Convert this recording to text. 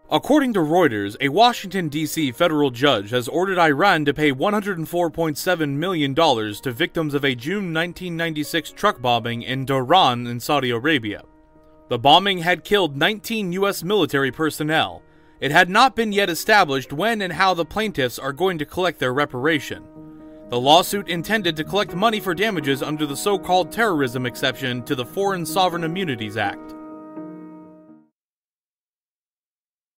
According to Reuters, a Washington, D.C. federal judge has ordered Iran to pay $104.7 million to victims of a June 1996 truck bombing in Dhahran in Saudi Arabia. The bombing had killed 19 U.S. military personnel. It had not been yet established when and how the plaintiffs are going to collect their reparation. The lawsuit intended to collect money for damages under the so-called terrorism exception to the Foreign Sovereign Immunities Act.